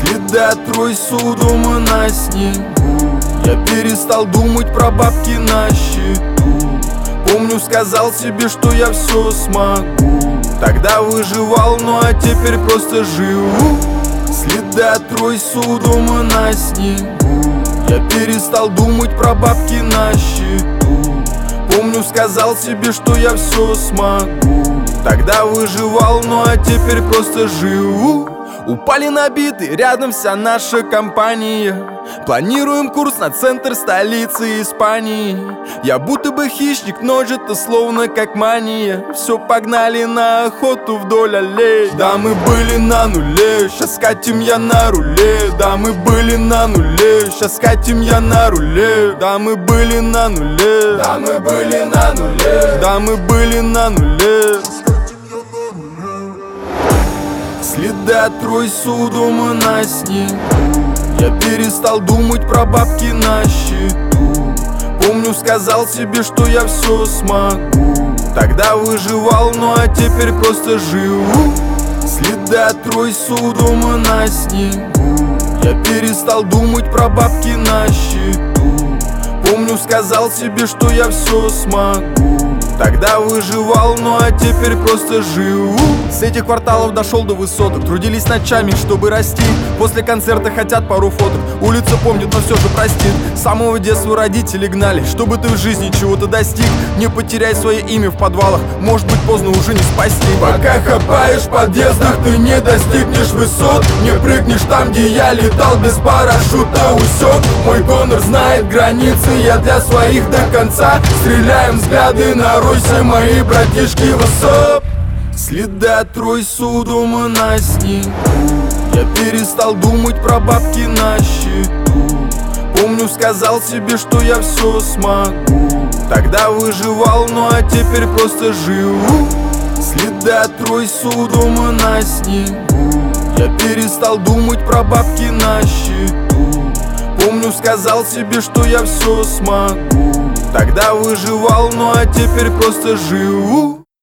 Следы от тройсу дома на снегу. Я перестал думать про бабки на счету. Помню, сказал себе, что я все смогу. Тогда выживал, ну а теперь просто живу. Следы от тройсу дома на снегу. Я перестал думать про бабки на счету. Помню, сказал себе, что я все смогу. Тогда выживал, ну а теперь просто живу. Упали на биты, рядом вся наша компания. Планируем курс на центр столицы Испании. Я будто бы хищник, нож это словно как мания. Все погнали на охоту вдоль аллей. Да, мы были на нуле, щас катим я на руле. Да, мы были на нуле, щас катим я на руле. Да, мы были на нуле, да, мы были на нуле, да, мы были на нуле. Следы от тройсу дома на снегу. Я перестал думать про бабки на счету. Помню, сказал себе, что я все смогу. Тогда выживал, ну а теперь просто живу. Следы от тройсу дома на снегу. Я перестал думать про бабки на счету. Помню, сказал себе, что я все смогу. Тогда выживал, ну а теперь просто живу. С этих кварталов дошел до высоток. Трудились ночами, чтобы расти. После концерта хотят пару фоток. Улица помнит, но все же простит. С самого детства родители гнали, чтобы ты в жизни чего-то достиг. Не потеряй свое имя в подвалах, может быть поздно уже не спасти. Пока хапаешь в подъездах, ты не достигнешь высот. Не прыгнешь там, где я летал без парашюта, усек. Мой гонор знает границы, я для своих до конца. Стреляем взгляды на Руси, мои братишки, высоп. Следы от тройсу дома на снегу. Я перестал думать про бабки на счету. Помню, сказал себе, что я все смогу. Тогда выживал, ну а теперь просто живу. Следы от тройсу дома на снегу. Я перестал думать про бабки на счету. Помню, сказал себе, что я все смогу. Тогда выживал, ну а теперь просто живу.